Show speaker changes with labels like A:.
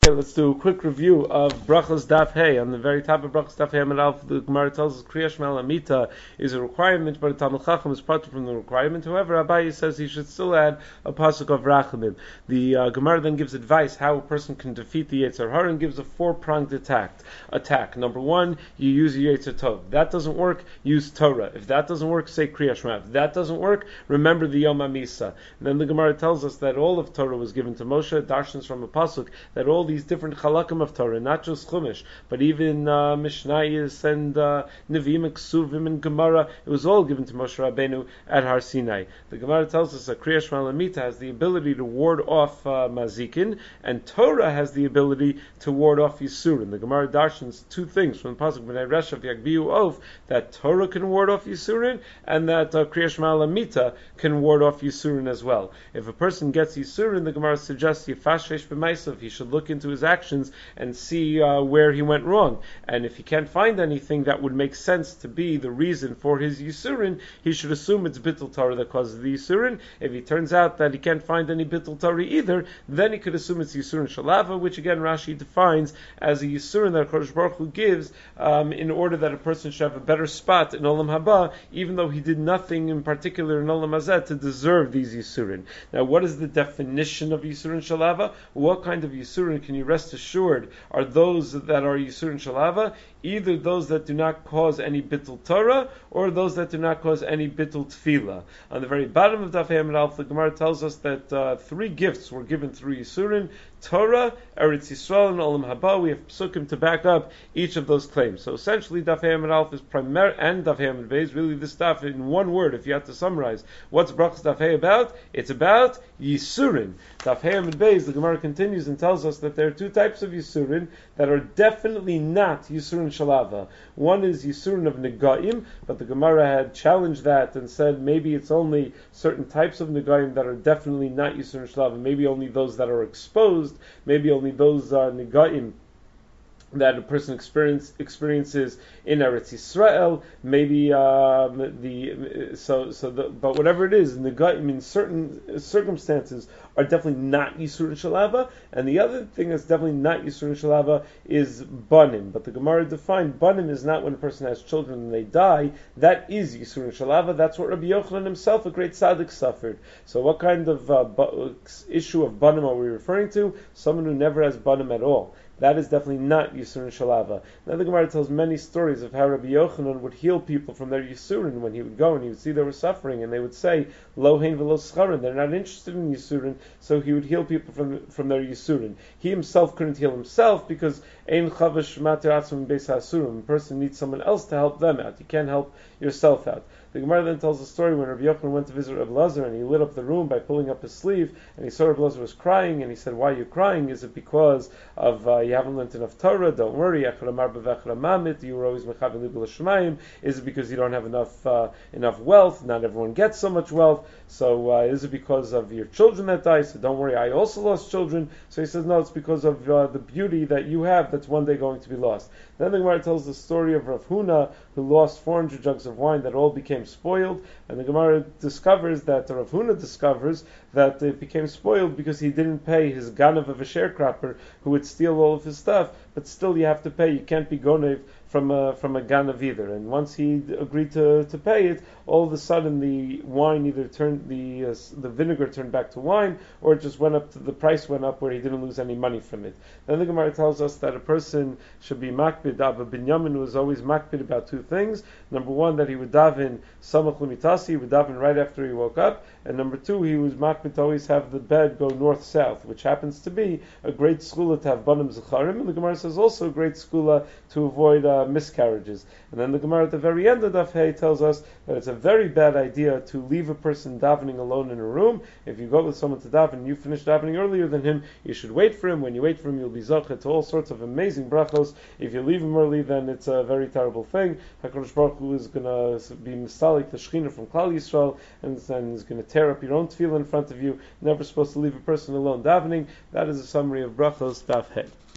A: Okay, let's do a quick review of Brachos Daf Hey. On the very top of Brachos Daf Hey Amud Aleph, the Gemara tells us Kriya Shema Lamita is a requirement, but a Talmud Chacham is part from the requirement. However, Abaye says he should still add a pasuk of Rachamim. The Gemara then gives advice how a person can defeat the Yetzer Hara and gives a four-pronged attack. Number one, you use Yetzer Tov. If that doesn't work, use Torah. If that doesn't work, say Kriya Shema. If that doesn't work, remember the Yom HaMisa. And then the Gemara tells us that all of Torah was given to Moshe, darshans from a pasuk, that all these different halakim of Torah, not just Chumash, but even Mishnayos and Nevi'im, Ksuvim, and Gemara, it was all given to Moshe Rabbeinu at Har Sinai. The Gemara tells us that Kriya Shema Lamita has the ability to ward off Mazikin, and Torah has the ability to ward off Yisurin. The Gemara darshans two things from the pasuk B'nai Reshav Yagbiu Of, that Torah can ward off Yisurin, and that Kriya Shema Lamita can ward off Yisurin as well. If a person gets Yisurin, the Gemara suggests Yifash Reish B'maisav, he should look into his actions and see where he went wrong. And if he can't find anything that would make sense to be the reason for his Yisurin, he should assume it's Bittul Torah that causes the Yisurin. If he turns out that he can't find any Bittul Torah either, then he could assume it's Yisurin Shalava, which again Rashi defines as a Yisurin that HaKadosh Baruch Hu gives in order that a person should have a better spot in Olam Haba, even though he did nothing in particular in Olam Hazeh to deserve these Yisurin. Now, what is the definition of Yisurin Shalava? What kind of Yisurin can you rest assured are those that are Yisurin Shalava? Either those that do not cause any Bittul Torah, or those that do not cause any Bittul Tefillah. On the very bottom of Daf Hey Amud Aleph, the Gemara tells us that three gifts were given through Yisurin: Torah, Eretz Yisrael, and Olam Haba. We have psukim to back up each of those claims. So essentially, Daf Hey Amud Aleph is and Daf Hey Amud Beis, really this stuff in one word, if you have to summarize. What's Brachos Daf Hey about? It's about Yisurin. Daf Hey Amud Beis, the Gemara continues and tells us that there are two types of Yisurin that are definitely not Yisurin Shalava. One is Yisurin of Negaim, but the Gemara had challenged that and said maybe it's only certain types of Negaim that are definitely not Yisurin Shalava, maybe only those that are exposed, maybe only those Negaim that a person experiences in Eretz Yisrael, maybe but whatever it is, Negaim in certain circumstances are definitely not Yisurin Shalava, and the other thing that's definitely not Yisurin Shalava is Banim. But the Gemara defined Banim is not when a person has children and they die. That is Yisurin Shalava. That's what Rabbi Yochanan himself, a great tzaddik, suffered. So what kind of issue of Banim are we referring to? Someone who never has Banim at all. That is definitely not Yisurin Shalava. Now the Gemara tells many stories of how Rabbi Yochanan would heal people from their Yisurin when he would go and he would see they were suffering, and they would say, Lo hein v'lo scharin, they're not interested in Yisurin, so he would heal people from their Yisurin. He himself couldn't heal himself because ein chavash mater atzum beis hasurim. A person needs someone else to help them out. You can't help yourself out. The Gemara then tells a story when Rabbi Yochanan went to visit Rabbi Lazar and he lit up the room by pulling up his sleeve, and he saw Rabbi Lazar was crying, and he said, "Why are you crying? Is it because of you haven't learned enough Torah? Don't worry. You were always mechavin libul shemaim. Is it because you don't have enough wealth? Not everyone gets so much wealth. So is it because of your children that die? So don't worry. I also lost children." So he says, "No, it's because of the beauty that you have that's one day going to be lost." Then the Gemara tells the story of Rav Huna, who lost 400 jugs of wine that all became spoiled, and the Gemara discovers that Rav Huna discovers that it became spoiled because he didn't pay his ganav of a sharecropper who would steal all of his stuff. But still, you have to pay. You can't be gonev from a ganav either. And once he agreed to pay it, all of a sudden the wine either turned the vinegar turned back to wine, or it just went up. The price went up where he didn't lose any money from it. Then the Gemara tells us that a person should be makbid. Abba Binyamin was always makbid about two things. Number one, that he would daven samach l'mitasi, he would daven right after he woke up, and number two, he was makbid to always have the bed go north-south, which happens to be a great skula to have banim zecharim, and the Gemara says also a great skula to avoid miscarriages. And then the Gemara at the very end of Daf Hey tells us that it's a very bad idea to leave a person davening alone in a room. If you go with someone to daven and you finish davening earlier than him, you should wait for him. When you wait for him, you'll be zachet to all sorts of amazing brachos. If you leave him early, then it's a very terrible thing. HaKadosh Baruch Hu is going to be mistalik the Shechina from Klal Yisrael, and is going to tear up your own tefillah in front of you. Never supposed to leave a person alone davening. That is a summary of brachos Daf Hey.